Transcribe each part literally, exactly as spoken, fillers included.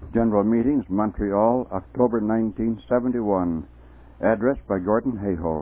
General Meetings, Montreal, October nineteen seventy-one. Address by Gordon Hayhoe.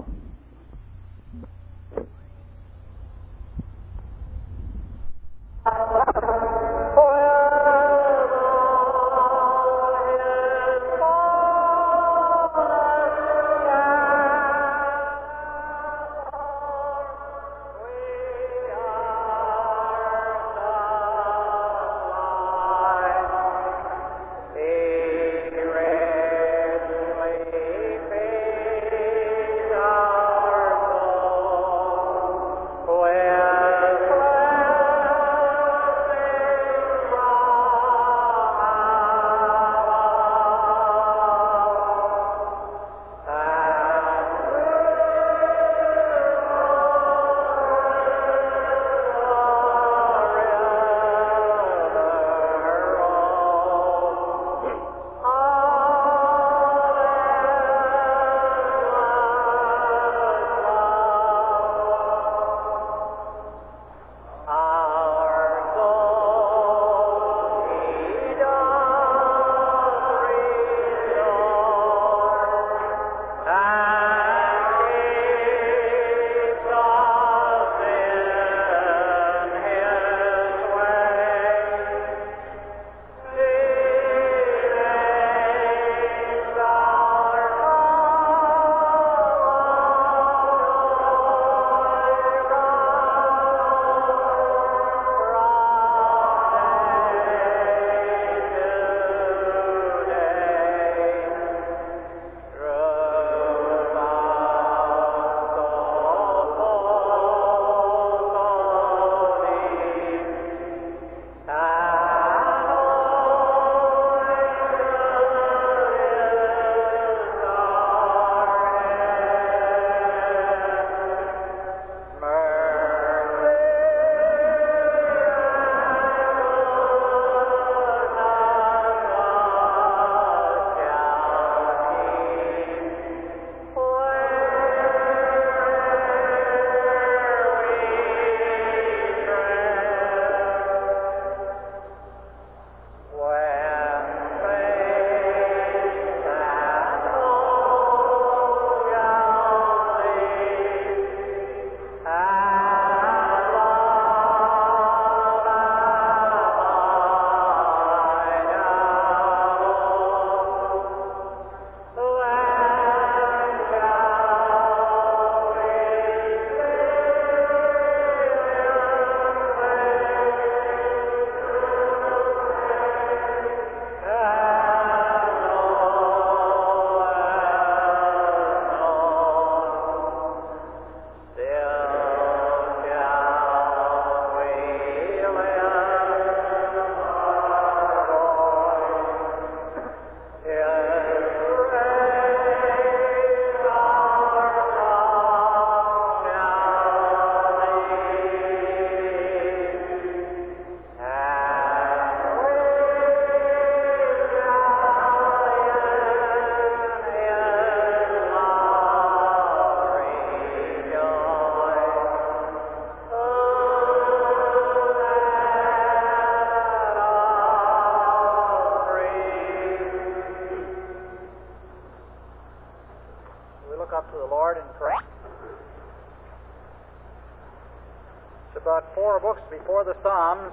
About four books before the Psalms.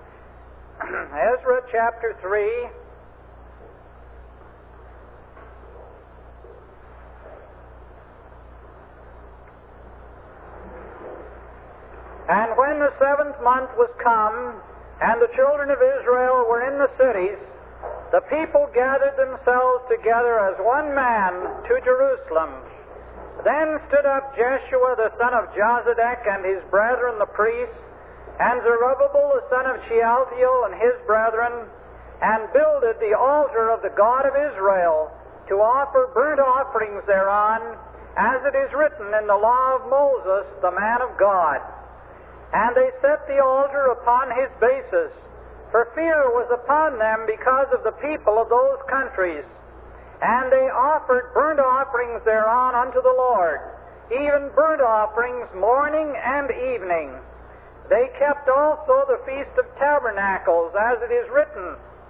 Ezra chapter three. And when the seventh month was come, and the children of Israel were in the cities, the people gathered themselves together as one man to Jerusalem. Then stood up Jeshua the son of Jozadak and his brethren the priests, and Zerubbabel the son of Shealtiel and his brethren, and builded the altar of the God of Israel, to offer burnt offerings thereon, as it is written in the law of Moses, the man of God. And they set the altar upon his basis, for fear was upon them because of the people of those countries. And they offered burnt offerings thereon unto the Lord, even burnt offerings morning and evening. They kept also the Feast of Tabernacles, as it is written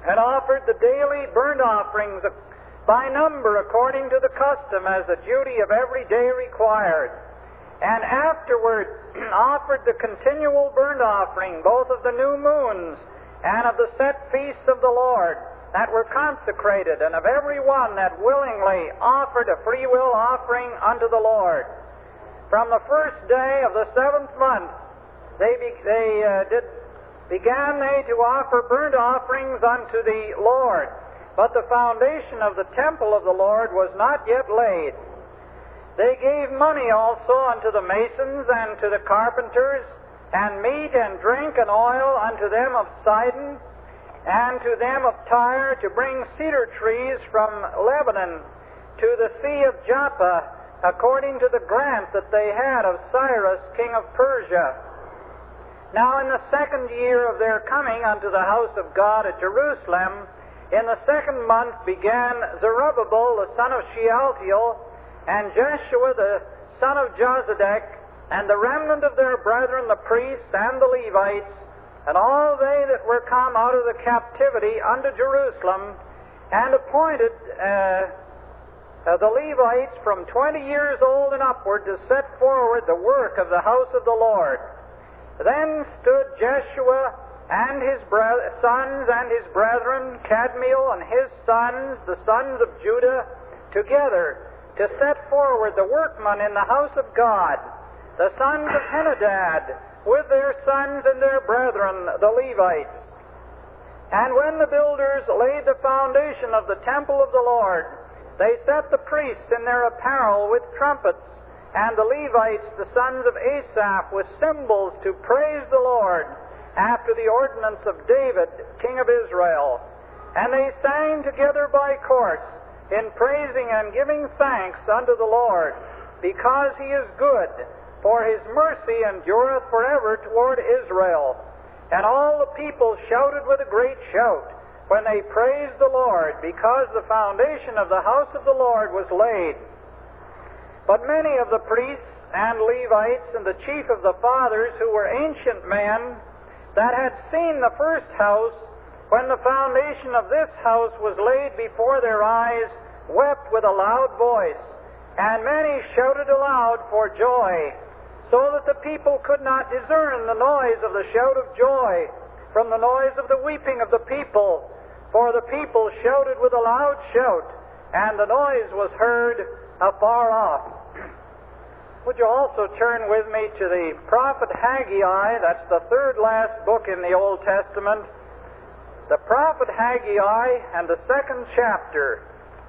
and offered the daily burnt offerings by number according to the custom, as the duty of every day required, and afterward offered the continual burnt offering, both of the new moons and of the set feasts of the Lord that were consecrated, and of every one that willingly offered a freewill offering unto the Lord. From the first day of the seventh month, they, be, they uh, did, began they to offer burnt offerings unto the Lord. But the foundation of the temple of the Lord was not yet laid. They gave money also unto the masons and to the carpenters, and meat and drink and oil unto them of Sidon, and to them of Tyre, to bring cedar trees from Lebanon to the sea of Joppa, according to the grant that they had of Cyrus king of Persia. Now in the second year of their coming unto the house of God at Jerusalem, in the second month began Zerubbabel the son of Shealtiel, and Jeshua the son of Jozadak, and the remnant of their brethren the priests and the Levites, and all they that were come out of the captivity unto Jerusalem, and appointed uh, uh, the Levites from twenty years old and upward to set forward the work of the house of the Lord. Then stood Jeshua and his bre- sons and his brethren, Kadmiel and his sons, the sons of Judah, together to set forward the workmen in the house of God, the sons of Henadad, with their sons and their brethren, the Levites. And when the builders laid the foundation of the temple of the Lord, they set the priests in their apparel with trumpets, and the Levites, the sons of Asaph, with cymbals to praise the Lord, after the ordinance of David, king of Israel. And they sang together by course, in praising and giving thanks unto the Lord, because he is good, for his mercy endureth forever toward Israel. And all the people shouted with a great shout, when they praised the Lord, because the foundation of the house of the Lord was laid. But many of the priests and Levites and the chief of the fathers, who were ancient men, that had seen the first house, when the foundation of this house was laid before their eyes, wept with a loud voice, and many shouted aloud for joy, so that the people could not discern the noise of the shout of joy from the noise of the weeping of the people, for the people shouted with a loud shout, and the noise was heard afar off. Would you also turn with me to the prophet Haggai? That's the third last book in the Old Testament. The prophet Haggai and the second chapter.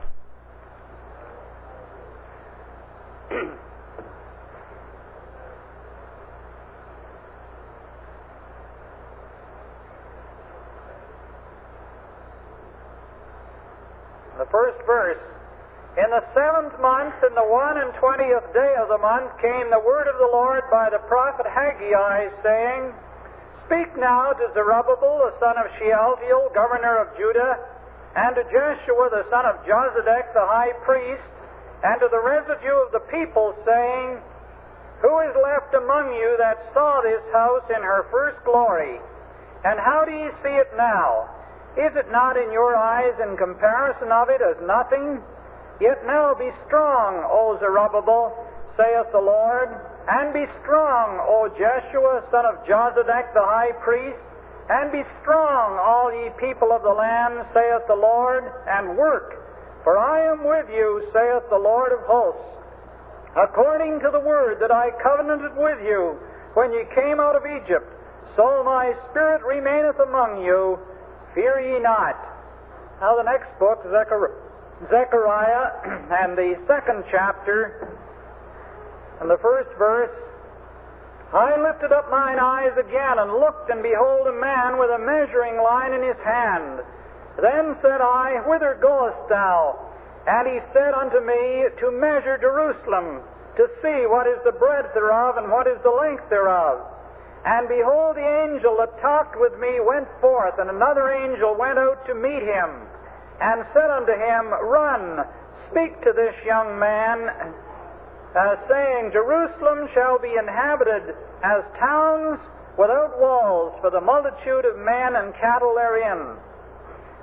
The first verse. In the seventh month, in the one and twentieth day of the month, came the word of the Lord by the prophet Haggai, saying, Speak now to Zerubbabel the son of Shealtiel, governor of Judah, and to Jeshua the son of Jozadak the high priest, and to the residue of the people, saying, Who is left among you that saw this house in her first glory? And how do ye see it now? Is it not in your eyes in comparison of it as nothing? Yet now be strong, O Zerubbabel, saith the Lord, and be strong, O Jeshua, son of Jozadak the high priest, and be strong, all ye people of the land, saith the Lord, and work, for I am with you, saith the Lord of hosts, according to the word that I covenanted with you when ye came out of Egypt. So my spirit remaineth among you, fear ye not. Now the next book, Zechariah. Zechariah and the second chapter and the first verse. I lifted up mine eyes again and looked, and behold a man with a measuring line in his hand. Then said I, Whither goest thou? And he said unto me, To measure Jerusalem, to see what is the breadth thereof and what is the length thereof. And behold, the angel that talked with me went forth, and another angel went out to meet him, and said unto him, Run, speak to this young man, uh, saying, Jerusalem shall be inhabited as towns without walls, for the multitude of men and cattle therein. For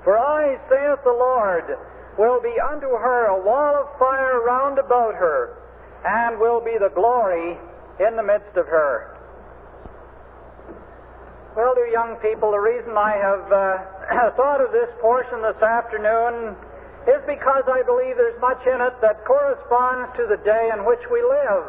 I, saith the Lord, will be unto her a wall of fire round about her, and will be the glory in the midst of her. Well, dear young people, the reason I have uh, thought of this portion this afternoon is because I believe there's much in it that corresponds to the day in which we live.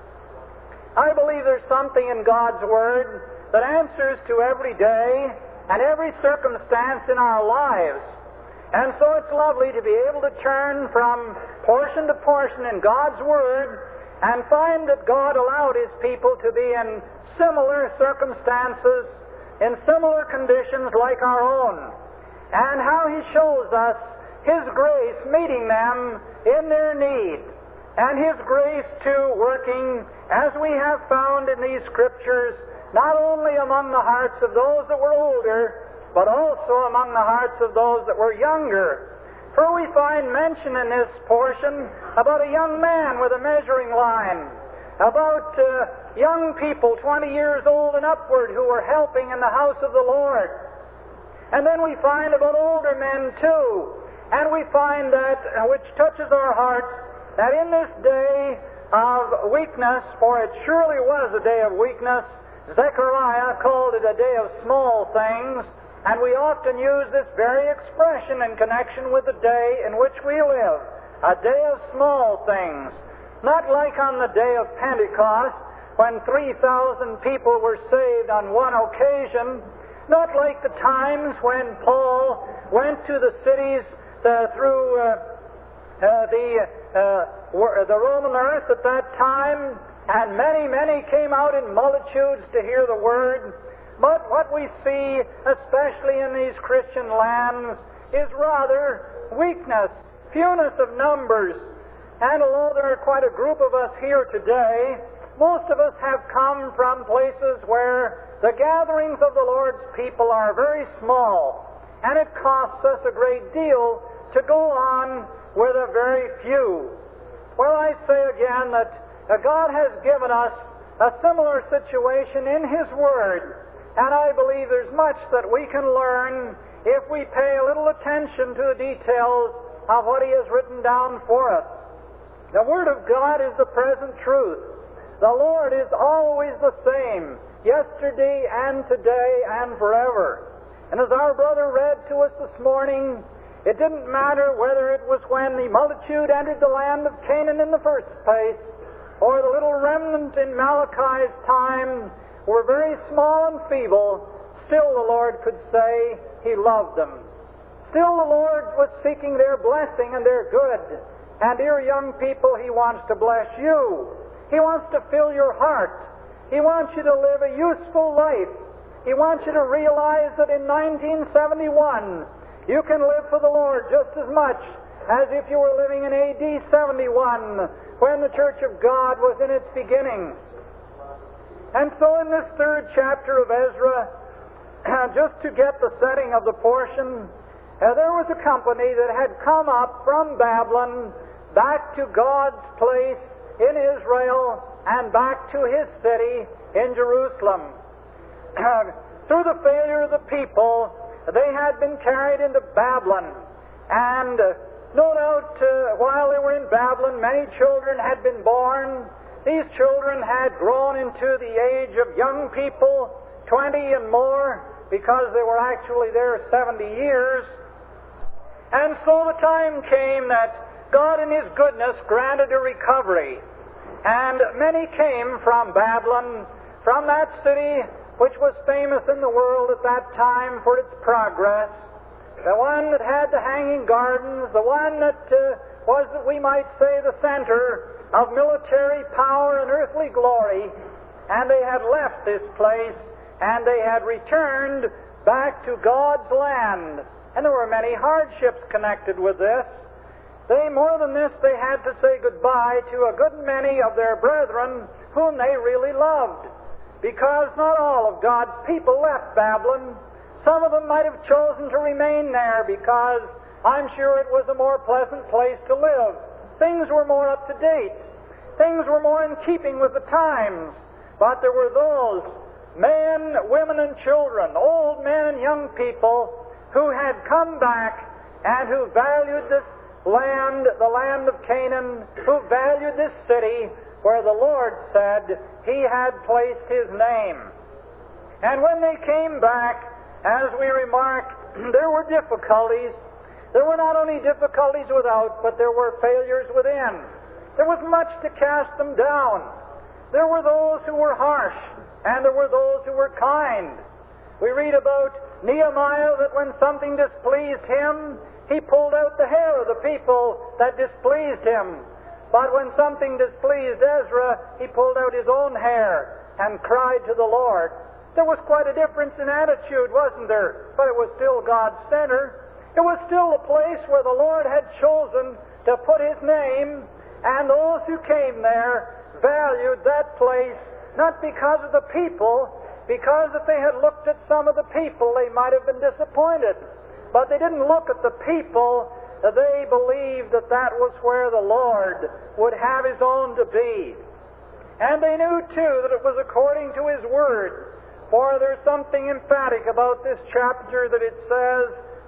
I believe there's something in God's Word that answers to every day and every circumstance in our lives. And so it's lovely to be able to turn from portion to portion in God's Word and find that God allowed His people to be in similar circumstances, in similar conditions like our own, and how He shows us His grace meeting them in their need, and His grace too working, as we have found in these Scriptures, not only among the hearts of those that were older, but also among the hearts of those that were younger. For we find mention in this portion about a young man with a measuring line, about uh, young people twenty years old and upward who were helping in the house of the Lord. And then we find about older men too. And we find that, which touches our hearts, that in this day of weakness, for it surely was a day of weakness, Zechariah called it a day of small things, and we often use this very expression in connection with the day in which we live, a day of small things. Not like on the day of Pentecost, when three thousand people were saved on one occasion. Not like the times when Paul went to the cities uh, through uh, uh, the, uh, the Roman earth at that time, and many, many came out in multitudes to hear the Word. But what we see, especially in these Christian lands, is rather weakness, fewness of numbers. And although there are quite a group of us here today, most of us have come from places where the gatherings of the Lord's people are very small, and it costs us a great deal to go on with a very few. Well, I say again that God has given us a similar situation in His Word, and I believe there's much that we can learn if we pay a little attention to the details of what He has written down for us. The Word of God is the present truth. The Lord is always the same, yesterday and today and forever. And as our brother read to us this morning, it didn't matter whether it was when the multitude entered the land of Canaan in the first place, or the little remnant in Malachi's time were very small and feeble, still the Lord could say He loved them. Still the Lord was seeking their blessing and their good. And dear young people, He wants to bless you. He wants to fill your heart. He wants you to live a useful life. He wants you to realize that in nineteen seventy-one, you can live for the Lord just as much as if you were living in A D seventy-one, when the Church of God was in its beginning. And so in this third chapter of Ezra, just to get the setting of the portion, uh, there was a company that had come up from Babylon back to God's place in Israel and back to His city in Jerusalem. Through the failure of the people, they had been carried into Babylon. And uh, no doubt, uh, while they were in Babylon, many children had been born. These children had grown into the age of young people, twenty and more, because they were actually there seventy years. And so the time came that God in His goodness granted a recovery. And many came from Babylon, from that city which was famous in the world at that time for its progress, the one that had the hanging gardens, the one that uh, was, that we might say, the center of military power and earthly glory. And they had left this place, and they had returned back to God's land. And there were many hardships connected with this. They, more than this, they had to say goodbye to a good many of their brethren whom they really loved, because not all of God's people left Babylon. Some of them might have chosen to remain there because I'm sure it was a more pleasant place to live. Things were more up to date. Things were more in keeping with the times. But there were those men, women, and children, old men and young people, who had come back and who valued this land, the land of Canaan, who valued this city where the Lord said He had placed His name. And when they came back, as we remarked, there were difficulties. There were not only difficulties without, but there were failures within. There was much to cast them down. There were those who were harsh, and there were those who were kind. We read about Nehemiah that when something displeased him, he pulled out the hair of the people that displeased him. But when something displeased Ezra, he pulled out his own hair and cried to the Lord. There was quite a difference in attitude, wasn't there? But it was still God's center. It was still a place where the Lord had chosen to put His name, and those who came there valued that place not because of the people, because if they had looked at some of the people, they might have been disappointed. But they didn't look at the people. They believed that that was where the Lord would have His own to be. And they knew, too, that it was according to His Word. For there's something emphatic about this chapter that it says,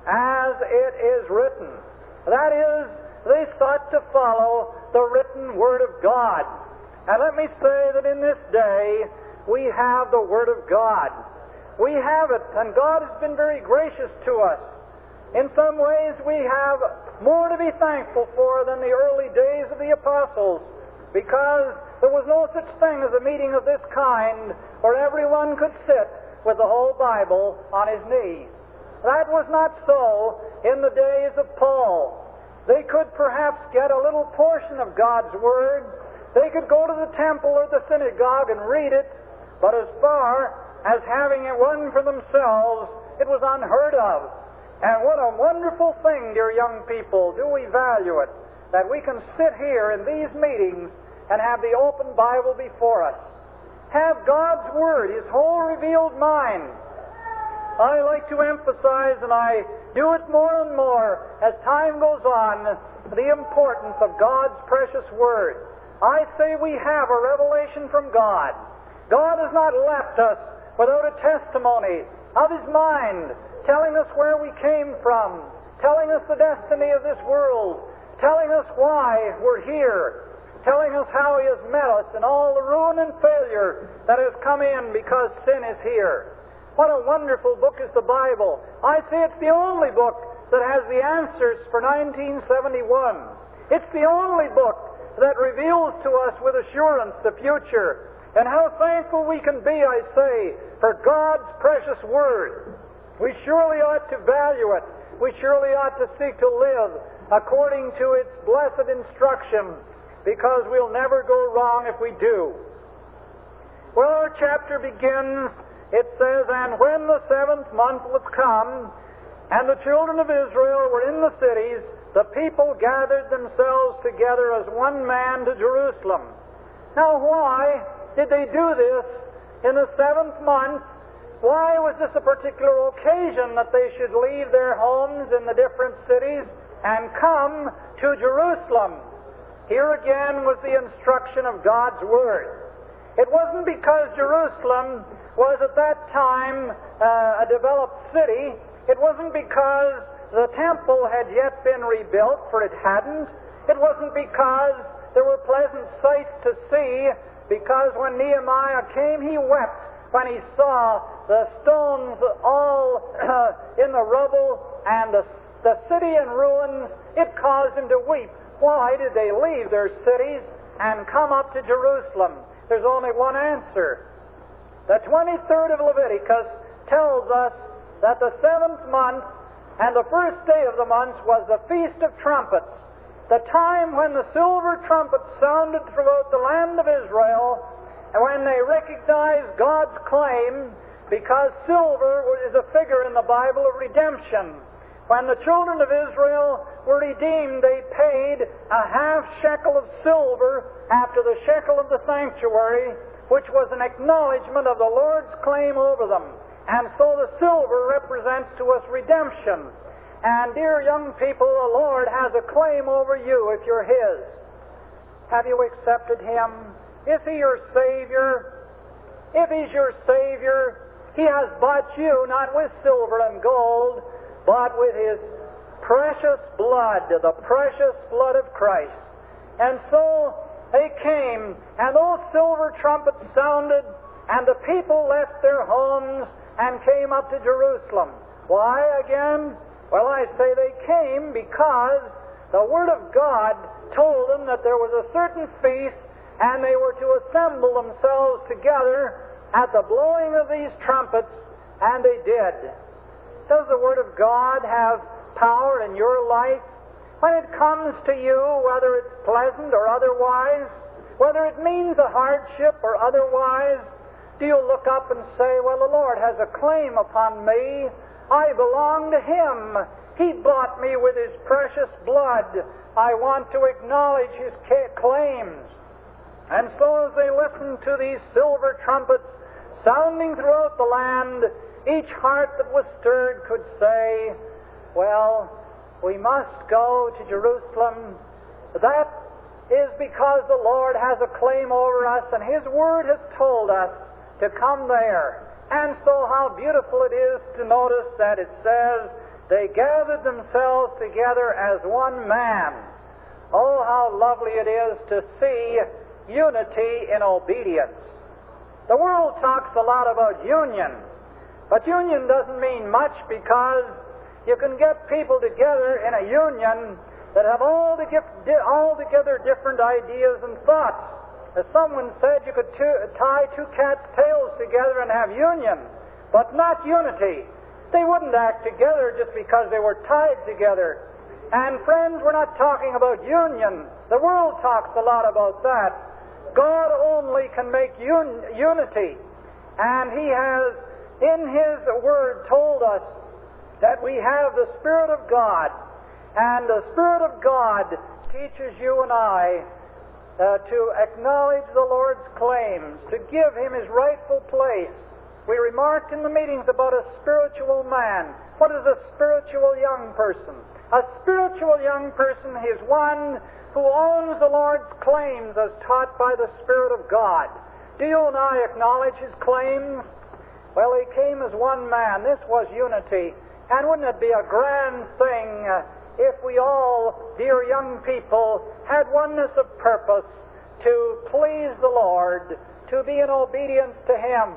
as it is written. That is, they sought to follow the written Word of God. And let me say that in this day, we have the Word of God. We have it, and God has been very gracious to us. In some ways, we have more to be thankful for than the early days of the apostles, because there was no such thing as a meeting of this kind where everyone could sit with the whole Bible on his knee. That was not so in the days of Paul. They could perhaps get a little portion of God's Word. They could go to the temple or the synagogue and read it, but as far as having it one for themselves, it was unheard of. And what a wonderful thing, dear young people, do we value it, that we can sit here in these meetings and have the open Bible before us. Have God's Word, His whole revealed mind. I like to emphasize, and I do it more and more as time goes on, the importance of God's precious Word. I say we have a revelation from God. God has not left us without a testimony of His mind, telling us where we came from, telling us the destiny of this world, telling us why we're here, telling us how He has met us in all the ruin and failure that has come in because sin is here. What a wonderful book is the Bible. I say it's the only book that has the answers for nineteen seventy-one. It's the only book that reveals to us with assurance the future. And how thankful we can be, I say, for God's precious Word. We surely ought to value it. We surely ought to seek to live according to its blessed instruction, because we'll never go wrong if we do. Well, our chapter begins, it says, and when the seventh month was come, and the children of Israel were in the cities, the people gathered themselves together as one man to Jerusalem. Now, why did they do this in the seventh month? Why was this a particular occasion that they should leave their homes in the different cities and come to Jerusalem? Here again was the instruction of God's Word. It wasn't because Jerusalem was at that time uh, a developed city. It wasn't because the temple had yet been rebuilt, for it hadn't. It wasn't because there were pleasant sights to see, because when Nehemiah came, he wept when he saw the stones all uh, in the rubble and the, the city in ruins. It caused him to weep. Why did they leave their cities and come up to Jerusalem? There's only one answer. The twenty-third of Leviticus tells us that the seventh month and the first day of the month was the Feast of Trumpets, the time when the silver trumpet sounded throughout the land of Israel, and when they recognized God's claim, because silver is a figure in the Bible of redemption. When the children of Israel were redeemed, they paid a half shekel of silver after the shekel of the sanctuary, which was an acknowledgement of the Lord's claim over them. And so the silver represents to us redemption. And dear young people, the Lord has a claim over you if you're His. Have you accepted Him? Is He your Savior? If He's your Savior, He has bought you not with silver and gold, but with His precious blood, the precious blood of Christ. And so they came, and those silver trumpets sounded, and the people left their homes and came up to Jerusalem. Why again? Well, I say they came because the Word of God told them that there was a certain feast, and they were to assemble themselves together at the blowing of these trumpets, and they did. Does the Word of God have power in your life? When it comes to you, whether it's pleasant or otherwise, whether it means a hardship or otherwise, do you look up and say, well, the Lord has a claim upon me. I belong to Him. He bought me with His precious blood. I want to acknowledge His claims. And so as they listened to these silver trumpets sounding throughout the land, each heart that was stirred could say, well, we must go to Jerusalem. That is because the Lord has a claim over us, and His Word has told us to come there. And so how beautiful it is to notice that it says, they gathered themselves together as one man. Oh, how lovely it is to see unity in obedience. The world talks a lot about union, but union doesn't mean much, because you can get people together in a union that have all altogether different ideas and thoughts. As someone said, you could two, tie two cats' tails together and have union, but not unity. They wouldn't act together just because they were tied together. And friends, we're not talking about union. The world talks a lot about that. God only can make un- unity. And He has, in His Word, told us that we have the Spirit of God. And the Spirit of God teaches you and I uh, to acknowledge the Lord's claims, to give Him His rightful place. We remarked in the meetings about a spiritual man. What is a spiritual young person? A spiritual young person is one who owns the Lord's claims as taught by the Spirit of God. Do you and I acknowledge His claims? Well, He came as one man. This was unity. And wouldn't it be a grand thing uh, if we all, dear young people, had oneness of purpose to please the Lord, to be in obedience to Him?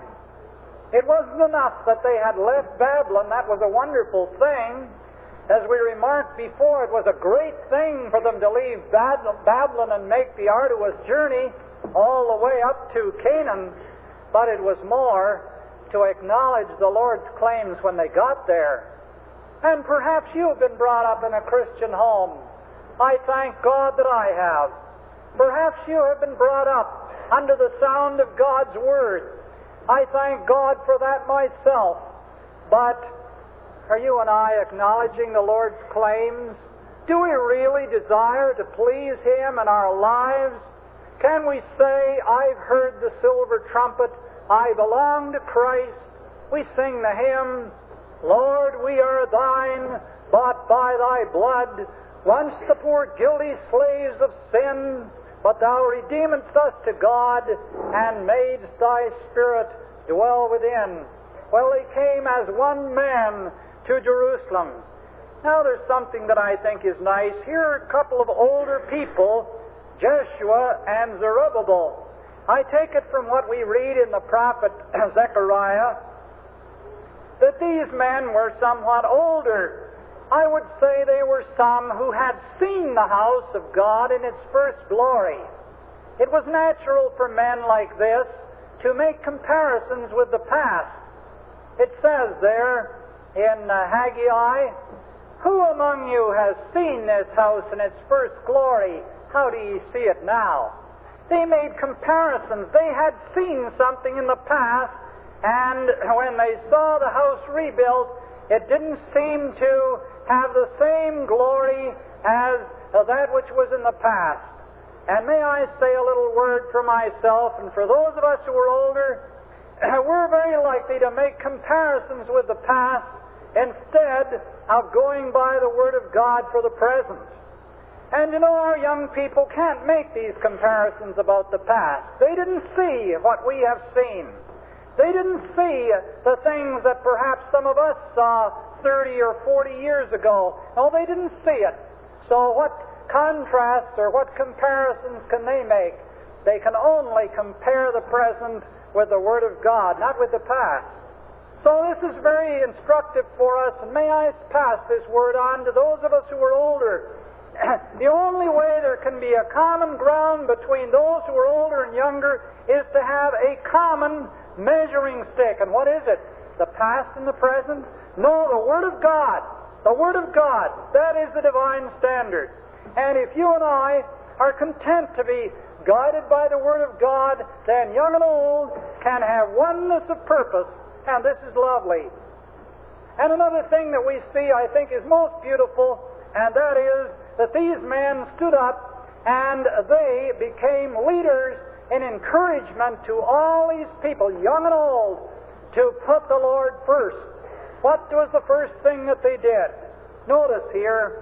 It wasn't enough that they had left Babylon. That was a wonderful thing. As we remarked before, it was a great thing for them to leave Babylon and make the arduous journey all the way up to Canaan, but it was more to acknowledge the Lord's claims when they got there. And perhaps you've been brought up in a Christian home. I thank God that I have. Perhaps you have been brought up under the sound of God's Word. I thank God for that myself. But are you and I acknowledging the Lord's claims? Do we really desire to please Him in our lives? Can we say, I've heard the silver trumpet, I belong to Christ? We sing the hymn, Lord, we are Thine, bought by Thy blood, once the poor guilty slaves of sin, but Thou redeemedst us to God, and madest Thy Spirit dwell within. Well, they came as one man to Jerusalem. Now there's something that I think is nice. Here are a couple of older people, Jeshua and Zerubbabel. I take it from what we read in the prophet Zechariah that these men were somewhat older. I would say they were some who had seen the house of God in its first glory. It was natural for men like this to make comparisons with the past. It says there in uh, Haggai, who among you has seen this house in its first glory? How do ye see it now? They made comparisons. They had seen something in the past, and when they saw the house rebuilt, it didn't seem to have the same glory as uh, that which was in the past. And may I say a little word for myself, and for those of us who are older, we're very likely to make comparisons with the past instead of going by the Word of God for the present. And you know, our young people can't make these comparisons about the past. They didn't see what we have seen. They didn't see the things that perhaps some of us saw thirty or forty years ago. No, they didn't see it. So what contrasts or what comparisons can they make? They can only compare the present with the Word of God, not with the past. So this is very instructive for us, and may I pass this word on to those of us who are older. The only way there can be a common ground between those who are older and younger is to have a common measuring stick. And what is it? The past and the present? No, the Word of God. The Word of God. That is the divine standard. And if you and I are content to be guided by the Word of God, then young and old can have oneness of purpose, and this is lovely. And another thing that we see, I think, is most beautiful, and that is that these men stood up and they became leaders in encouragement to all these people, young and old, to put the Lord first. What was the first thing that they did? Notice here,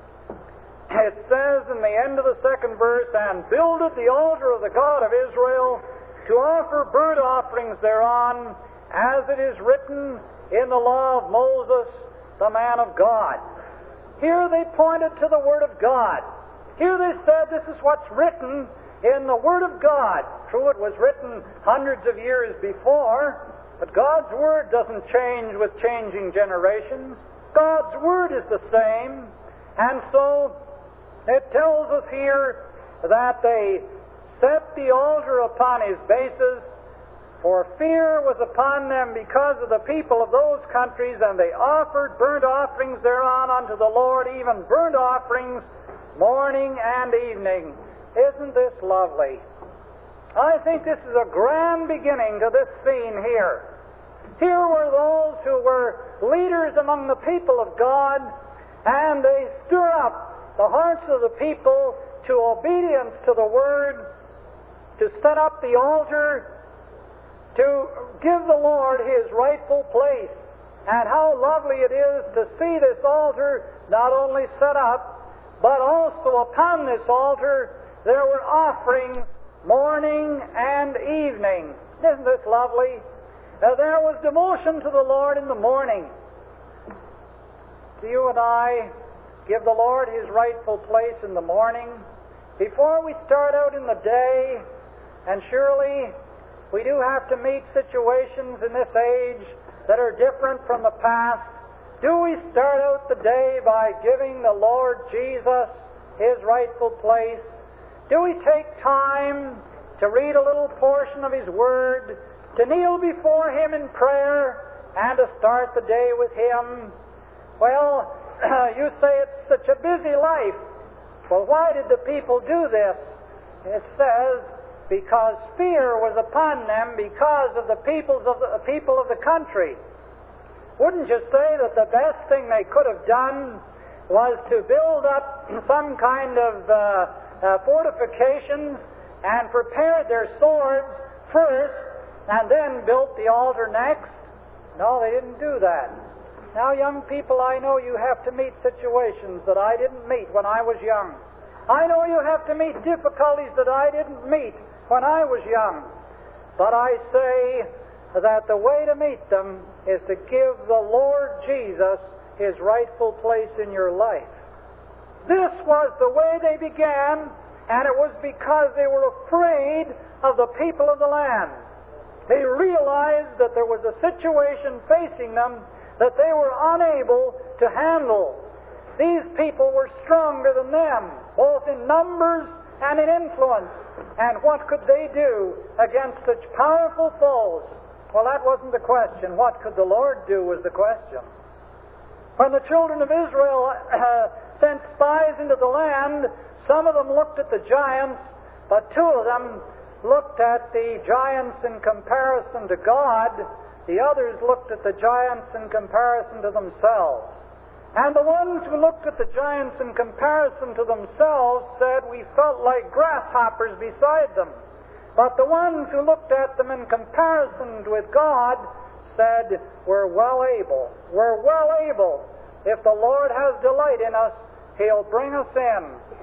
it says in the end of the second verse, and builded the altar of the God of Israel to offer burnt offerings thereon, as it is written in the law of Moses, the man of God. Here they pointed to the Word of God. Here they said, this is what's written in the Word of God. True, it was written hundreds of years before, but God's Word doesn't change with changing generations. God's Word is the same. And so it tells us here that they set the altar upon his bases, for fear was upon them because of the people of those countries, and they offered burnt offerings thereon unto the Lord, even burnt offerings morning and evening. Isn't this lovely? I think this is a grand beginning to this scene here. Here were those who were leaders among the people of God, and they stir up the hearts of the people to obedience to the Word, to set up the altar, to give the Lord His rightful place. And how lovely it is to see this altar not only set up, but also upon this altar there were offerings morning and evening. Isn't this lovely? Now, there was devotion to the Lord in the morning. Do you and I give the Lord His rightful place in the morning? Before we start out in the day, and surely we do have to meet situations in this age that are different from the past, do we start out the day by giving the Lord Jesus His rightful place? Do we take time to read a little portion of His Word, to kneel before Him in prayer, and to start the day with Him? Well, you say it's such a busy life. Well, why did the people do this? It says, because fear was upon them because of the peoples of the people of the country. Wouldn't you say that the best thing they could have done was to build up some kind of uh, uh, fortifications and prepared their swords first and then built the altar next? No, they didn't do that. Now, young people, I know you have to meet situations that I didn't meet when I was young. I know you have to meet difficulties that I didn't meet when I was young. But I say that the way to meet them is to give the Lord Jesus His rightful place in your life. This was the way they began, and it was because they were afraid of the people of the land. They realized that there was a situation facing them that they were unable to handle. These people were stronger than them, both in numbers and in influence. And what could they do against such powerful foes? Well, that wasn't the question. What could the Lord do was the question. When the children of Israel uh, sent spies into the land, some of them looked at the giants, but two of them looked at the giants in comparison to God. The others looked at the giants in comparison to themselves. And the ones who looked at the giants in comparison to themselves said, we felt like grasshoppers beside them. But the ones who looked at them in comparison with God said, we're well able. We're well able. If the Lord has delight in us, He'll bring us in.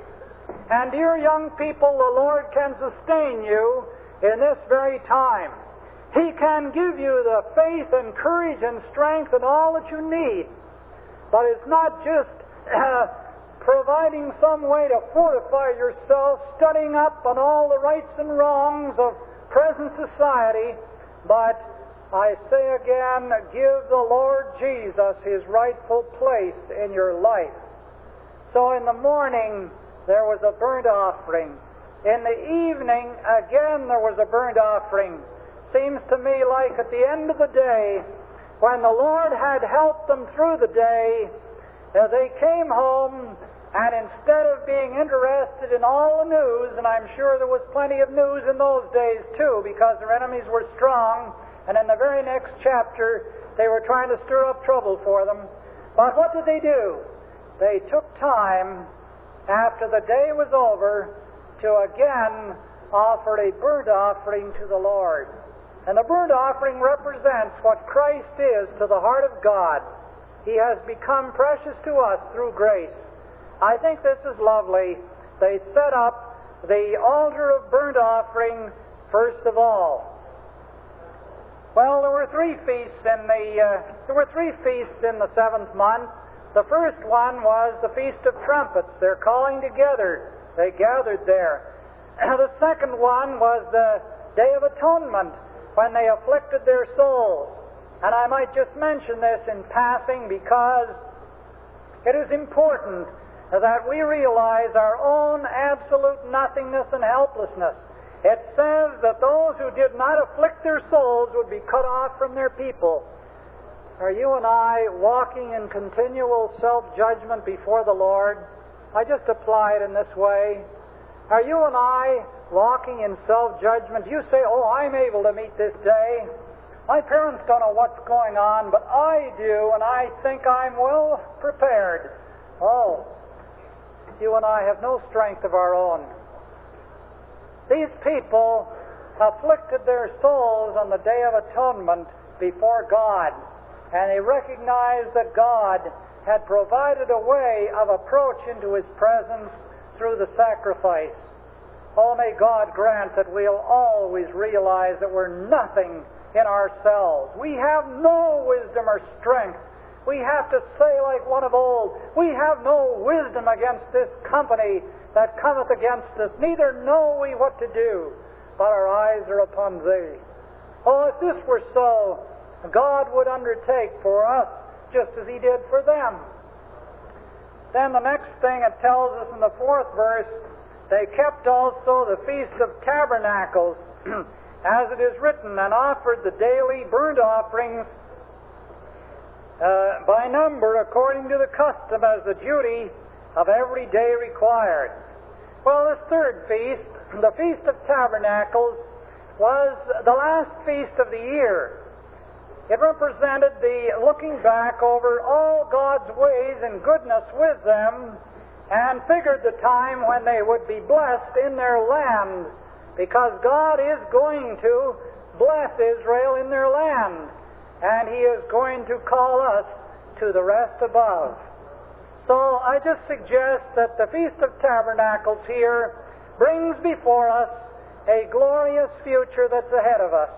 And dear young people, the Lord can sustain you in this very time. He can give you the faith and courage and strength and all that you need But it's not just uh, providing some way to fortify yourself, studying up on all the rights and wrongs of present society, but I say again, give the Lord Jesus His rightful place in your life. So in the morning, there was a burnt offering. In the evening, again, there was a burnt offering. Seems to me like at the end of the day, when the Lord had helped them through the day, uh, they came home, and instead of being interested in all the news, and I'm sure there was plenty of news in those days too, because their enemies were strong, and in the very next chapter, they were trying to stir up trouble for them. But what did they do? They took time after the day was over to again offer a burnt offering to the Lord. And the burnt offering represents what Christ is to the heart of God. He has become precious to us through grace. I think this is lovely. They set up the altar of burnt offering first of all. Well, there were three feasts in the uh, there were three feasts in the seventh month. The first one was the Feast of Trumpets. They're calling together. They gathered there. The second one was the Day of Atonement, when they afflicted their souls. And I might just mention this in passing because it is important that we realize our own absolute nothingness and helplessness. It says that those who did not afflict their souls would be cut off from their people. Are you and I walking in continual self-judgment before the Lord? I just apply it in this way. Are you and I walking in self-judgment? You say, oh, I'm able to meet this day. My parents don't know what's going on, but I do, and I think I'm well prepared. Oh, you and I have no strength of our own. These people afflicted their souls on the Day of Atonement before God, and they recognized that God had provided a way of approach into His presence through the sacrifice. Oh, may God grant that we'll always realize that we're nothing in ourselves. We have no wisdom or strength. We have to say like one of old, we have no wisdom against this company that cometh against us, neither know we what to do, but our eyes are upon Thee. Oh, if this were so, God would undertake for us just as He did for them. Then the next thing it tells us in the fourth verse, they kept also the Feast of Tabernacles, as it is written, and offered the daily burnt offerings uh, by number according to the custom as the duty of every day required. Well, this third feast, the Feast of Tabernacles, was the last feast of the year. It represented the looking back over all God's ways and goodness with them, and figured the time when they would be blessed in their land, because God is going to bless Israel in their land, and He is going to call us to the rest above. So I just suggest that the Feast of Tabernacles here brings before us a glorious future that's ahead of us.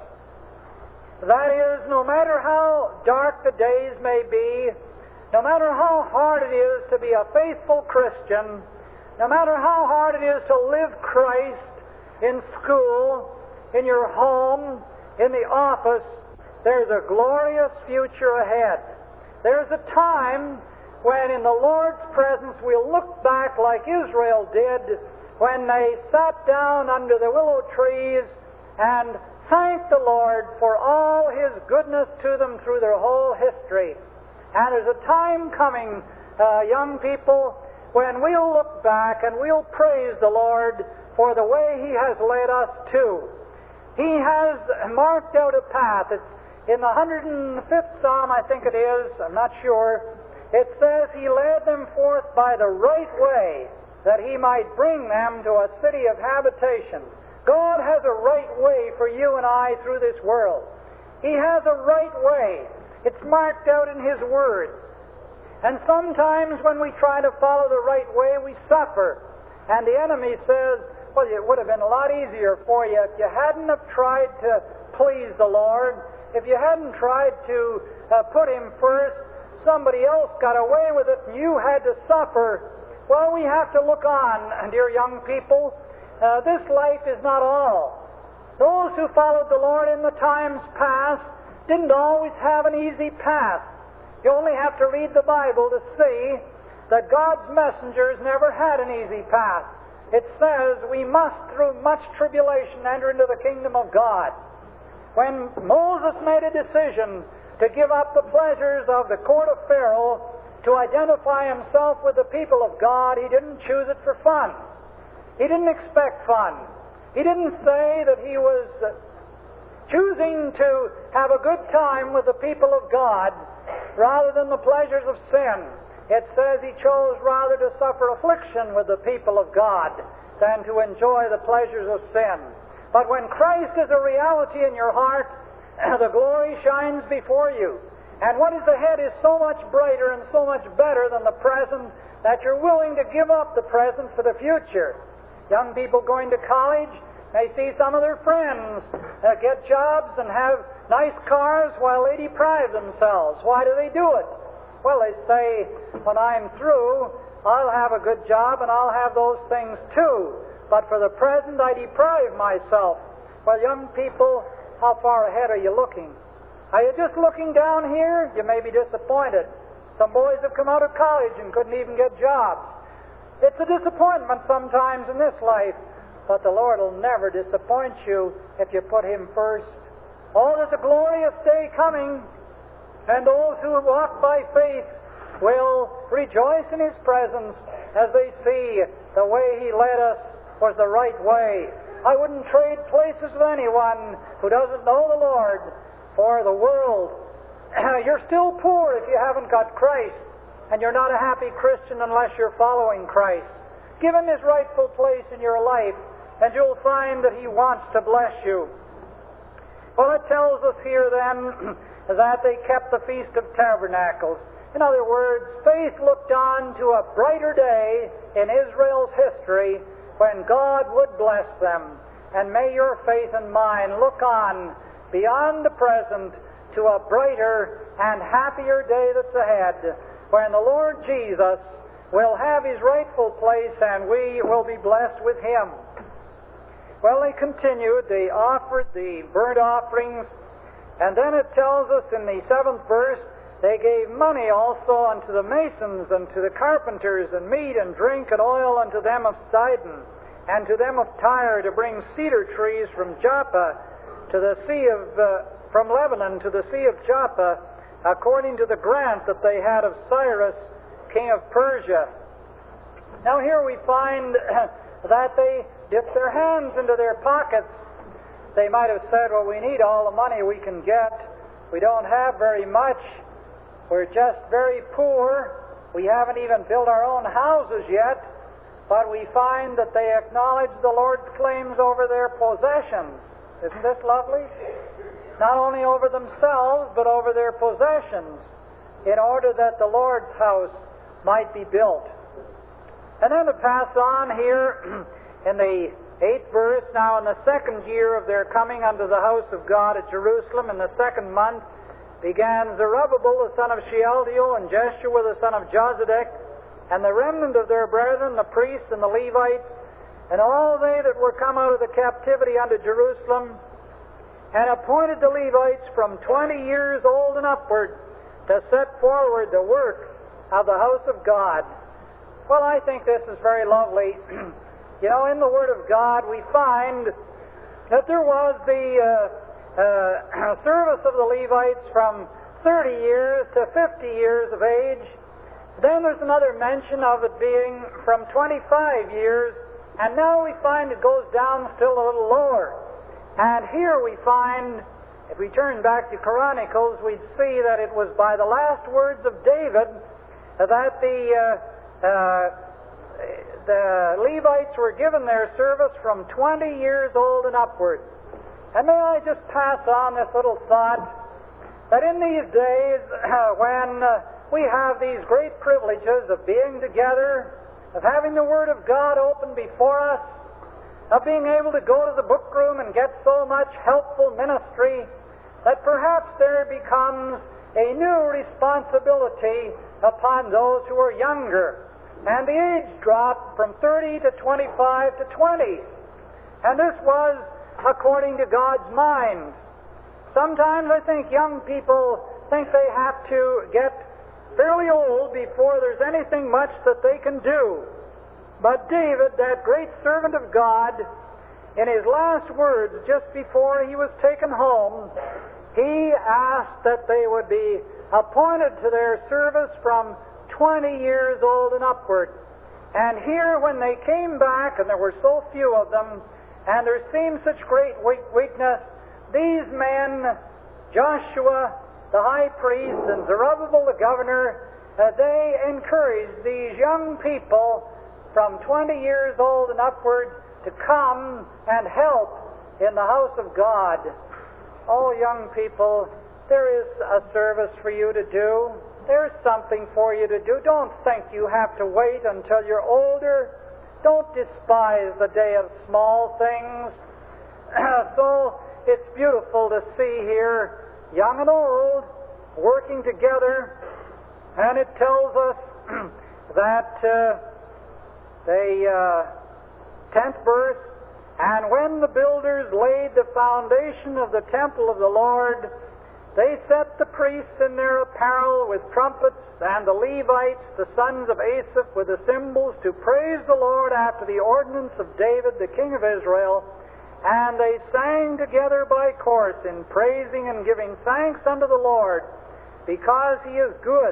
That is, no matter how dark the days may be, no matter how hard it is to be a faithful Christian, no matter how hard it is to live Christ in school, in your home, in the office, there's a glorious future ahead. There's a time when in the Lord's presence we'll look back like Israel did when they sat down under the willow trees and thanked the Lord for all His goodness to them through their whole history. And there's a time coming, uh, young people, when we'll look back and we'll praise the Lord for the way He has led us to. He has marked out a path. It's in the one hundred fifth Psalm, I think it is, I'm not sure. It says He led them forth by the right way, that He might bring them to a city of habitation. God has a right way for you and I through this world. He has a right way. It's marked out in His Word. And sometimes when we try to follow the right way, we suffer. And the enemy says, well, it would have been a lot easier for you if you hadn't have tried to please the Lord, if you hadn't tried to uh, put Him first. somebody else got away with it and you had to suffer. Well, we have to look on, dear young people. Uh, this life is not all. Those who followed the Lord in the times past didn't always have an easy path. You only have to read the Bible to see that God's messengers never had an easy path. It says we must, through much tribulation, enter into the kingdom of God. When Moses made a decision to give up the pleasures of the court of Pharaoh to identify himself with the people of God, he didn't choose it for fun. He didn't expect fun. He didn't say that he was choosing to have a good time with the people of God rather than the pleasures of sin. It says he chose rather to suffer affliction with the people of God than to enjoy the pleasures of sin. But when Christ is a reality in your heart, the glory shines before you. And what is ahead is so much brighter and so much better than the present that you're willing to give up the present for the future. Young people going to college may see some of their friends uh, get jobs and have nice cars while they deprive themselves. Why do they do it? Well, they say, when I'm through, I'll have a good job and I'll have those things too. But for the present, I deprive myself. Well, young people, how far ahead are you looking? Are you just looking down here? You may be disappointed. Some boys have come out of college and couldn't even get jobs. It's a disappointment sometimes in this life, but the Lord will never disappoint you if you put Him first. Oh, there's a glorious day coming, and those who walk by faith will rejoice in His presence as they see the way He led us was the right way. I wouldn't trade places with anyone who doesn't know the Lord for the world. You're still poor if you haven't got Christ, and you're not a happy Christian unless you're following Christ. Give Him His rightful place in your life, and you'll find that He wants to bless you. Well, it tells us here then that they kept the Feast of Tabernacles. In other words, faith looked on to a brighter day in Israel's history when God would bless them. And may your faith and mine look on beyond the present to a brighter and happier day that's ahead, when the Lord Jesus will have His rightful place and we will be blessed with Him. Well, they continued. They offered the burnt offerings. And then it tells us in the seventh verse, they gave money also unto the masons and to the carpenters, and meat and drink and oil unto them of Sidon, and to them of Tyre, to bring cedar trees from Joppa to the sea of, uh, from Lebanon to the sea of Joppa, according to the grant that they had of Cyrus, king of Persia. Now here we find that they dipped their hands into their pockets. They might have said, well, we need all the money we can get. We don't have very much. We're just very poor. We haven't even built our own houses yet. But we find that they acknowledge the Lord's claims over their possessions. Isn't this lovely? Not only over themselves, but over their possessions, in order that the Lord's house might be built. And then to pass on here in the eighth verse, now in the second year of their coming unto the house of God at Jerusalem, in the second month, began Zerubbabel the son of Shealtiel, and Jeshua the son of Jozadak, and the remnant of their brethren, the priests and the Levites, and all they that were come out of the captivity unto Jerusalem, and appointed the Levites from twenty years old and upward to set forward the work of the house of God. Well, I think this is very lovely. You know, in the Word of God we find that there was the uh, uh, service of the Levites from thirty years to fifty years of age. Then there's another mention of it being from twenty-five years, and now we find it goes down still a little lower. And here we find, if we turn back to Chronicles, we'd see that it was by the last words of David that the uh, uh, the Levites were given their service from twenty years old and upward. And may I just pass on this little thought, that in these days uh, when uh, we have these great privileges of being together, of having the Word of God open before us, of being able to go to the book room and get so much helpful ministry, that perhaps there becomes a new responsibility upon those who are younger. And the age dropped from thirty to twenty-five to twenty. And this was according to God's mind. Sometimes I think young people think they have to get fairly old before there's anything much that they can do. But David, that great servant of God, in his last words just before he was taken home, he asked that they would be appointed to their service from twenty years old and upward. And here, when they came back, and there were so few of them, and there seemed such great weakness, these men, Joshua the high priest and Zerubbabel the governor, uh, they encouraged these young people from twenty years old and upward to come and help in the house of God. Oh, young people, there is a service for you to do. There's something for you to do. Don't think you have to wait until you're older. Don't despise the day of small things. So it's beautiful to see here, young and old, working together, and it tells us that uh, they, uh, tenth verse, and when the builders laid the foundation of the temple of the Lord, they set the priests in their apparel with trumpets, and the Levites, the sons of Asaph, with the cymbals, to praise the Lord after the ordinance of David, the king of Israel. And they sang together by course in praising and giving thanks unto the Lord, because he is good,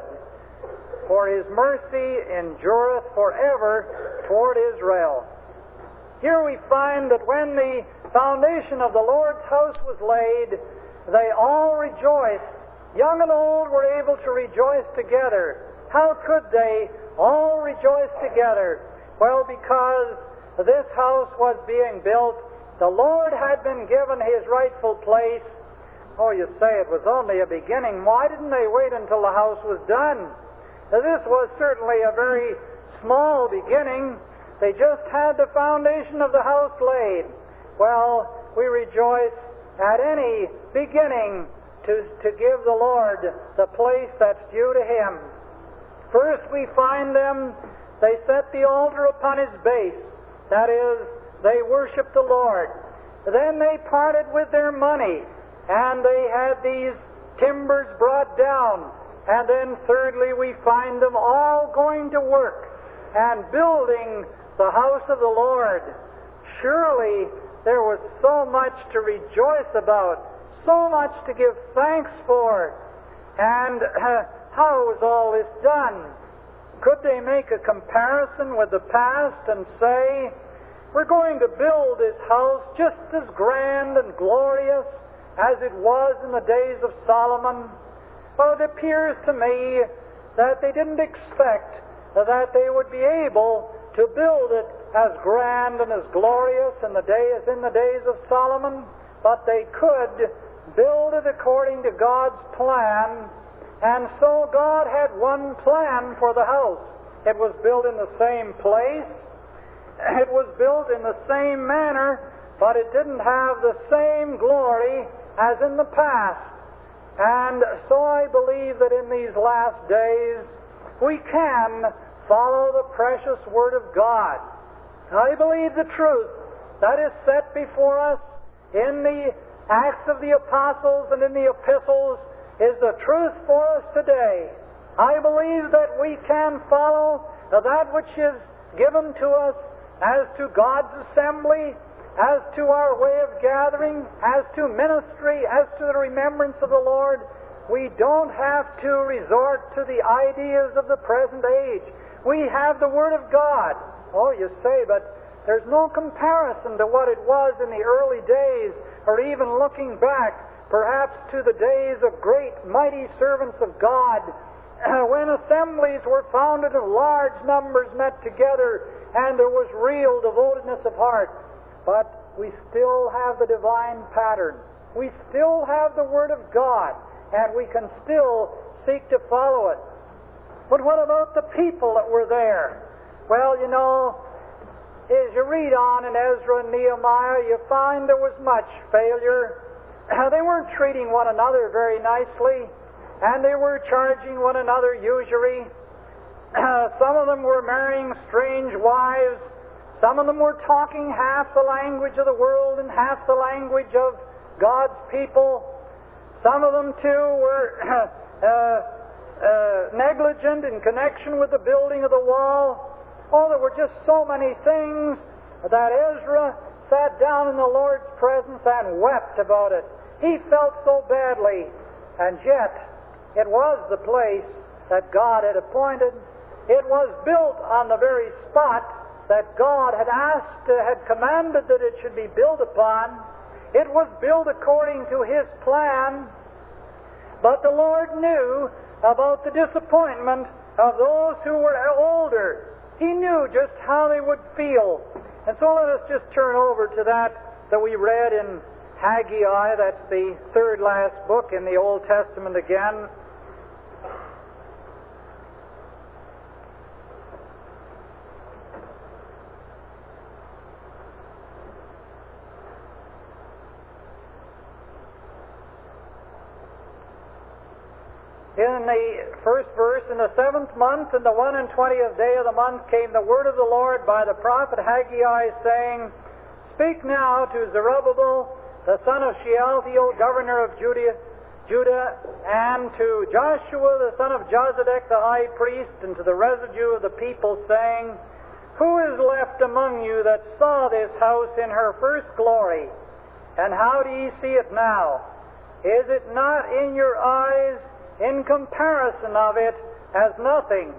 for his mercy endureth forever toward Israel. Here we find that when the foundation of the Lord's house was laid, they all rejoiced. Young and old were able to rejoice together. How could they all rejoice together? Well, because this house was being built, the Lord had been given his rightful place. Oh, you say it was only a beginning. Why didn't they wait until the house was done? This was certainly a very small beginning. They just had the foundation of the house laid. Well, we rejoice at any beginning to, to give the Lord the place that's due to him. First, we find them, they set the altar upon his base. That is, they worshiped the Lord. Then they parted with their money, and they had these timbers brought down. And then thirdly, we find them all going to work and building the house of the Lord. Surely there was so much to rejoice about, so much to give thanks for. And uh, how was all this done? Could they make a comparison with the past and say, we're going to build this house just as grand and glorious as it was in the days of Solomon? Well, it appears to me that they didn't expect that they would be able to build it as grand and as glorious in the day as in the days of Solomon, but they could build it according to God's plan. And so God had one plan for the house. It was built in the same place. It was built in the same manner, but it didn't have the same glory as in the past. And so I believe that in these last days we can follow the precious Word of God. I believe the truth that is set before us in the Acts of the Apostles and in the epistles is the truth for us today. I believe that we can follow that which is given to us as to God's assembly, as to our way of gathering, as to ministry, as to the remembrance of the Lord. We don't have to resort to the ideas of the present age. We have the Word of God. Oh, you say, but there's no comparison to what it was in the early days, or even looking back, perhaps to the days of great, mighty servants of God, when assemblies were founded of large numbers met together, and there was real devotedness of heart. But we still have the divine pattern. We still have the Word of God, and we can still seek to follow it. But what about the people that were there? Well, you know, as you read on in Ezra and Nehemiah, you find there was much failure. They weren't treating one another very nicely. and they were charging one another usury. Some of them were marrying strange wives. Some of them were talking half the language of the world and half the language of God's people. Some of them, too, were uh, uh, negligent in connection with the building of the wall. Oh, there were just so many things that Ezra sat down in the Lord's presence and wept about it. He felt so badly, and yet it was the place that God had appointed. It was built on the very spot that God had asked, uh, had commanded that it should be built upon. It was built according to His plan, but the Lord knew about the disappointment of those who were older. He knew just how they would feel. And so let us just turn over to that that we read in Haggai. That's the third last book in the Old Testament again. In the first verse, in the seventh month, in the one and twentieth day of the month, came the word of the Lord by the prophet Haggai, saying, Speak now to Zerubbabel, the son of Shealtiel, governor of Judah, Judah, and to Joshua, the son of Josedek, the high priest, and to the residue of the people, saying, Who is left among you that saw this house in her first glory? And how do ye see it now? Is it not in your eyes in comparison of it as nothing?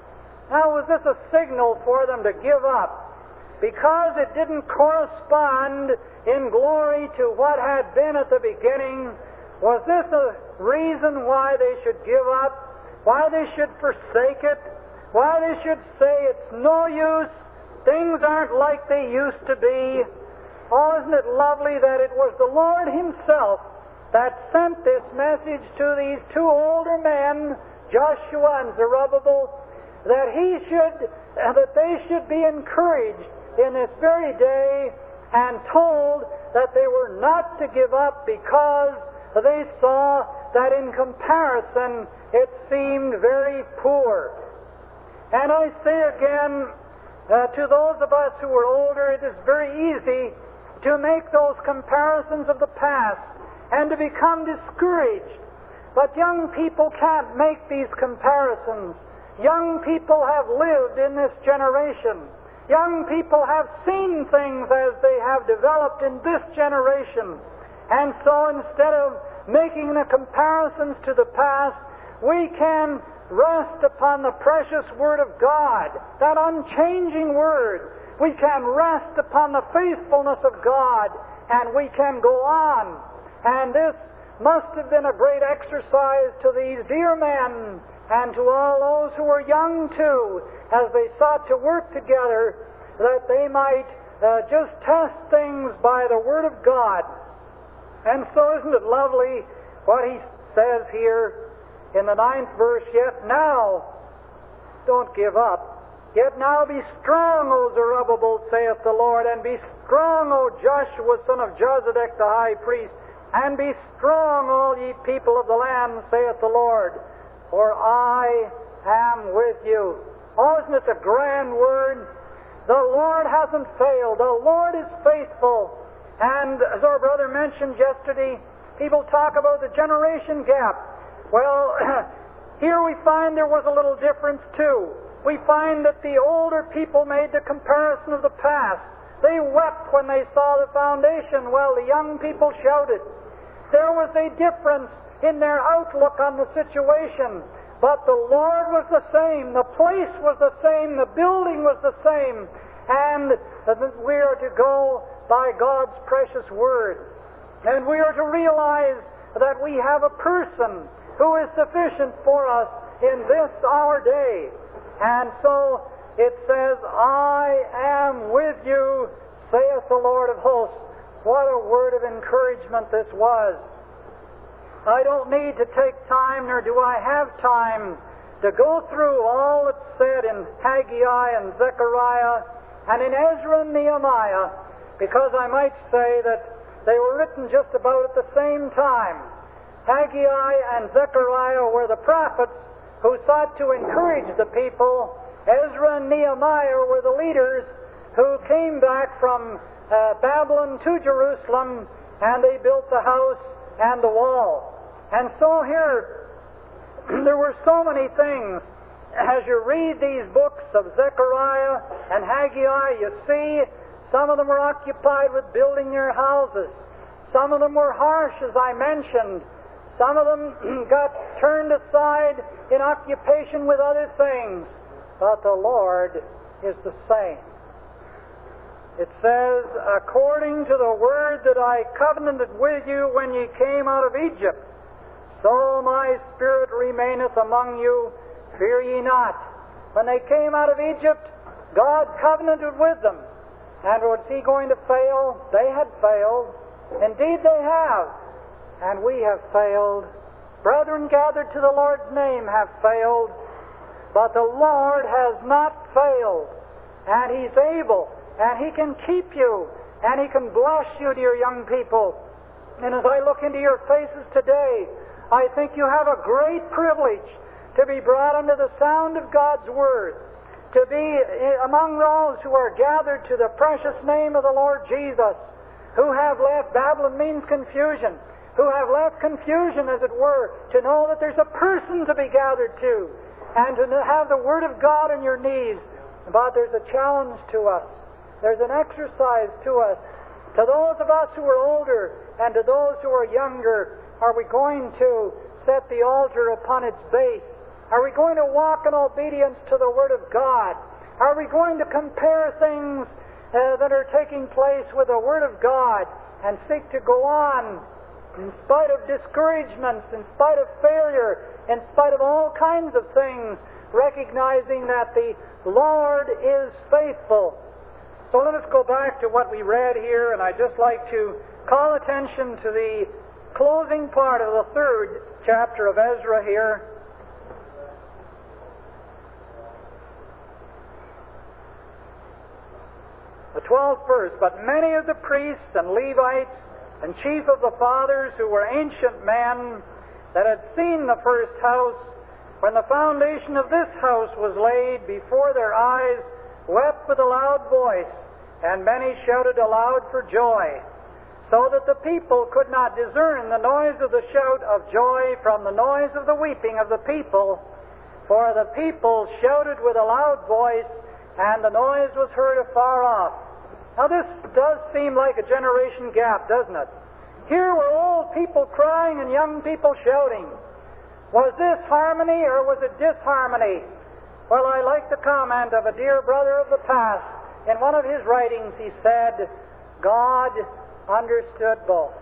Now, was this a signal for them to give up? Because it didn't correspond in glory to what had been at the beginning, was this a reason why they should give up? Why they should forsake it? Why they should say it's no use? Things aren't like they used to be? Oh, isn't it lovely that it was the Lord Himself that sent this message to these two older men, Joshua and Zerubbabel, that he should, that they should be encouraged in this very day and told that they were not to give up because they saw that in comparison it seemed very poor. And I say again, uh, to those of us who are older, it is very easy to make those comparisons of the past and to become discouraged. But young people can't make these comparisons. Young people have lived in this generation. Young people have seen things as they have developed in this generation. And so instead of making the comparisons to the past, we can rest upon the precious Word of God, that unchanging Word. We can rest upon the faithfulness of God, and we can go on. And this must have been a great exercise to these dear men and to all those who were young too, as they sought to work together, that they might uh, just test things by the Word of God. And so isn't it lovely what he says here in the ninth verse, Yet now, don't give up, yet now be strong, O Zerubbabel, saith the Lord, and be strong, O Joshua, son of Josedek, the high priest, and be strong, all ye people of the land, saith the Lord, for I am with you. Oh, isn't it a grand word? The Lord hasn't failed. The Lord is faithful. And as our brother mentioned yesterday, people talk about the generation gap. Well, here we find there was a little difference too. We find that the older people made the comparison of the past. They wept when they saw the foundation, while the young people shouted. There was a difference in their outlook on the situation, but the Lord was the same, the place was the same, the building was the same, and we are to go by God's precious Word. And we are to realize that we have a person who is sufficient for us in this our day. And so it says, I am with you, saith the Lord of hosts. What a word of encouragement this was. I don't need to take time, nor do I have time, to go through all that's said in Haggai and Zechariah and in Ezra and Nehemiah, because I might say that they were written just about at the same time. Haggai and Zechariah were the prophets who sought to encourage the people. Ezra and Nehemiah were the leaders who came back from uh, Babylon to Jerusalem, and they built the house and the wall. And so here, there were so many things. As you read these books of Zechariah and Haggai, you see some of them were occupied with building their houses. Some of them were harsh, as I mentioned. Some of them got turned aside in occupation with other things. But the Lord is the same. It says, according to the word that I covenanted with you when ye came out of Egypt, so my spirit remaineth among you, fear ye not. When they came out of Egypt, God covenanted with them. And was He going to fail? They had failed. Indeed they have. And we have failed. Brethren gathered to the Lord's name have failed. But the Lord has not failed. And He's able. And He can keep you. And He can bless you, dear young people. And as I look into your faces today, I think you have a great privilege to be brought under the sound of God's Word, to be among those who are gathered to the precious name of the Lord Jesus, who have left, Babylon means confusion, who have left confusion, as it were, to know that there's a person to be gathered to, and to have the Word of God on your knees. But there's a challenge to us. There's an exercise to us. To those of us who are older and to those who are younger, are we going to set the altar upon its base? Are we going to walk in obedience to the Word of God? Are we going to compare things uh, that are taking place with the Word of God and seek to go on in spite of discouragements, in spite of failure, in spite of all kinds of things, recognizing that the Lord is faithful? So let us go back to what we read here, and I'd just like to call attention to the closing part of the third chapter of Ezra here. The twelfth verse, but many of the priests and Levites and chief of the fathers, who were ancient men, that had seen the first house, when the foundation of this house was laid before their eyes, wept with a loud voice, and many shouted aloud for joy, so that the people could not discern the noise of the shout of joy from the noise of the weeping of the people. For the people shouted with a loud voice, and the noise was heard afar off. Now this does seem like a generation gap, doesn't it? Here were old people crying and young people shouting. Was this harmony or was it disharmony? Well, I like the comment of a dear brother of the past. In one of his writings he said, God understood both.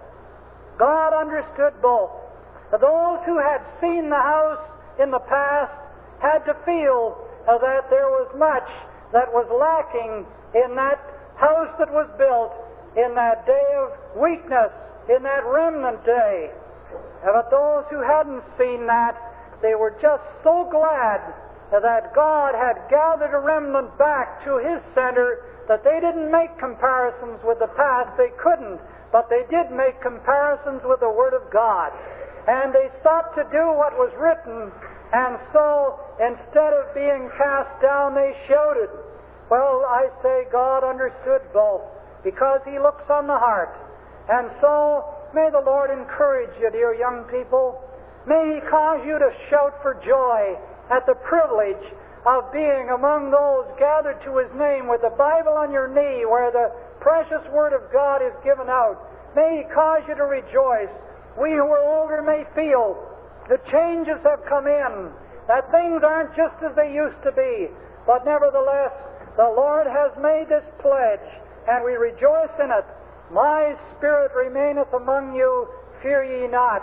God understood both. Those who had seen the house in the past had to feel uh, that there was much that was lacking in that house that was built in that day of weakness, in that remnant day. But those who hadn't seen that, they were just so glad that God had gathered a remnant back to His center that they didn't make comparisons with the past. They couldn't, but they did make comparisons with the Word of God. And they sought to do what was written, and so instead of being cast down, they shouted. Well, I say God understood both, because He looks on the heart. And so, may the Lord encourage you, dear young people. May He cause you to shout for joy at the privilege of being among those gathered to His name with the Bible on your knee, where the precious Word of God is given out. May He cause you to rejoice. We who are older may feel that changes have come in, that things aren't just as they used to be, but nevertheless, the Lord has made this pledge, and we rejoice in it. My spirit remaineth among you, fear ye not.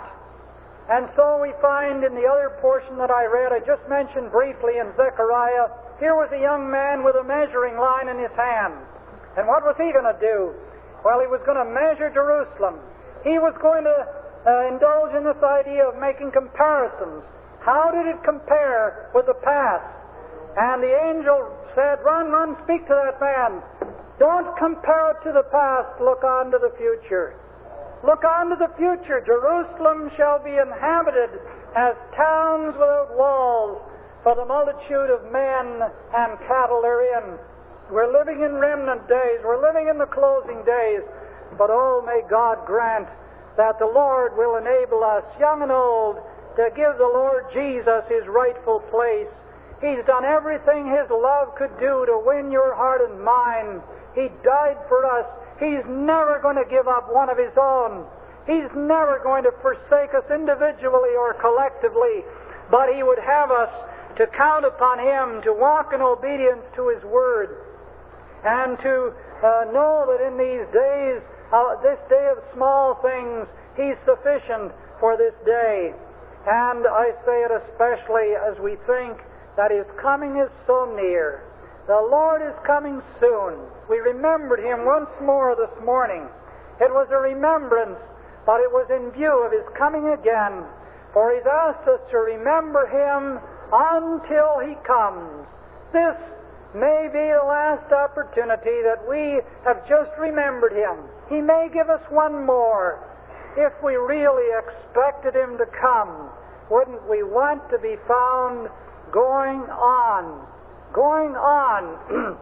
And so we find in the other portion that I read, I just mentioned briefly in Zechariah, here was a young man with a measuring line in his hand. And what was he going to do? Well, he was going to measure Jerusalem. He was going to uh, indulge in this idea of making comparisons. How did it compare with the past? And the angel said, run, run, speak to that man. Don't compare it to the past, look on to the future. Look on to the future. Jerusalem shall be inhabited as towns without walls, for the multitude of men and cattle therein. We're living in remnant days. We're living in the closing days. But oh, may God grant that the Lord will enable us, young and old, to give the Lord Jesus His rightful place. He's done everything His love could do to win your heart and mine. He died for us. He's never going to give up one of His own. He's never going to forsake us individually or collectively, but He would have us to count upon Him, to walk in obedience to His Word, and to uh, know that in these days, uh, this day of small things, He's sufficient for this day. And I say it especially as we think that His coming is so near. The Lord is coming soon. We remembered Him once more this morning. It was a remembrance, but it was in view of His coming again. For He's asked us to remember Him until He comes. This may be the last opportunity that we have just remembered Him. He may give us one more. If we really expected Him to come, wouldn't we want to be found going on? Going on.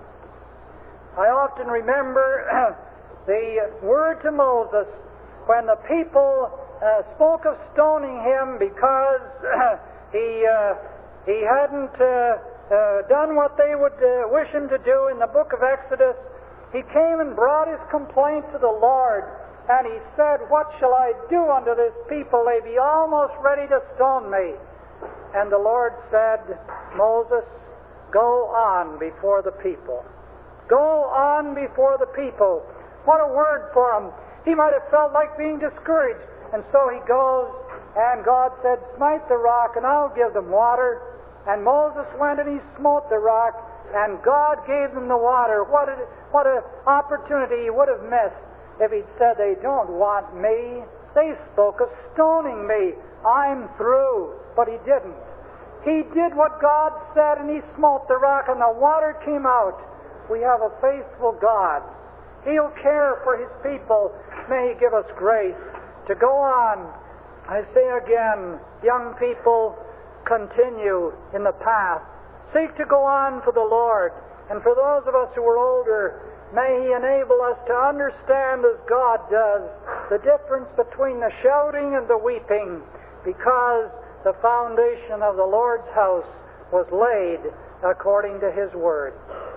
I often remember the word to Moses when the people uh, spoke of stoning him because uh, he uh, he hadn't uh, uh, done what they would uh, wish him to do in the book of Exodus. He came and brought his complaint to the Lord, and he said, "What shall I do unto this people? They be almost ready to stone me." And the Lord said, "Moses, go on before the people. Go on before the people." What a word for him. He might have felt like being discouraged. And so he goes, and God said, "Smite the rock, and I'll give them water." And Moses went and he smote the rock, and God gave them the water. What a, what an opportunity he would have missed if he'd said, "They don't want me. They spoke of stoning me. I'm through." But he didn't. He did what God said, and he smote the rock, and the water came out. We have a faithful God. He'll care for His people. May He give us grace to go on. I say again, young people, continue in the path. Seek to go on for the Lord. And for those of us who are older, may He enable us to understand, as God does, the difference between the shouting and the weeping, because the foundation of the Lord's house was laid according to His word.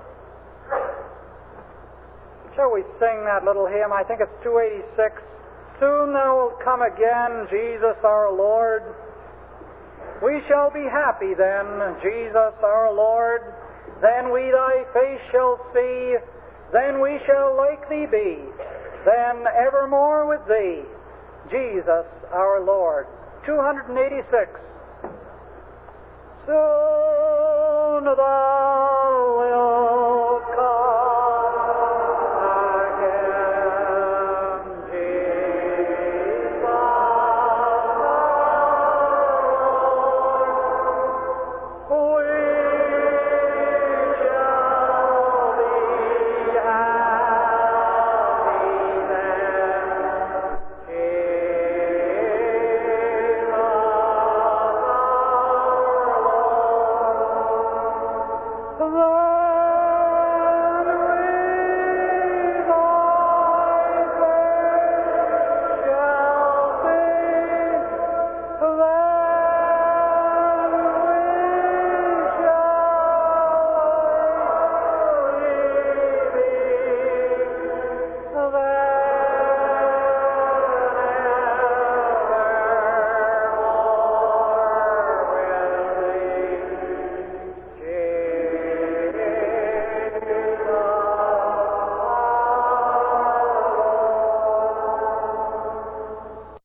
Shall we sing that little hymn? I think it's two eighty-six. Soon Thou wilt come again, Jesus our Lord. We shall be happy then, Jesus our Lord. Then we Thy face shall see. Then we shall like Thee be. Then evermore with Thee, Jesus our Lord. two eighty-six. Soon Thou wilt